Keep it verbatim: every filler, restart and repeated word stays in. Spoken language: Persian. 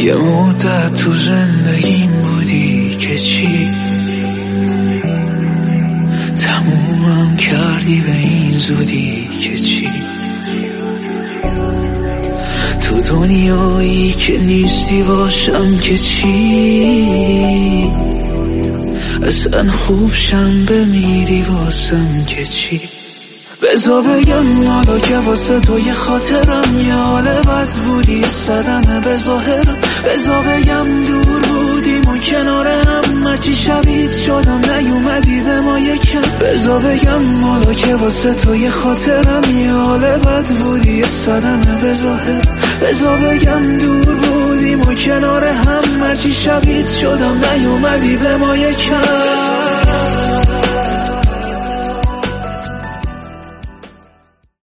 یه مدت تو زندگیم بودی که چی تمومم کردی به این زودی که چی تو دنیایی که نیستی باشم که چی اصلا خوب شم بمیری واسم که چی بذار بگم حالا که واسه تو یه خاطرم یه حال بد بودی صدمه به ظاهرم بذار بگم دور بودیم و کنار هم هرچی شبیه شدم نیومدی به ما یکم بذار بگم حالا که واسه تو یه خاطرم یه حال بد بودی صدمه به ظاهرم بذار بگم دور بودیم و کنار هم هرچی شبیه شدم نیومدی به ما یکم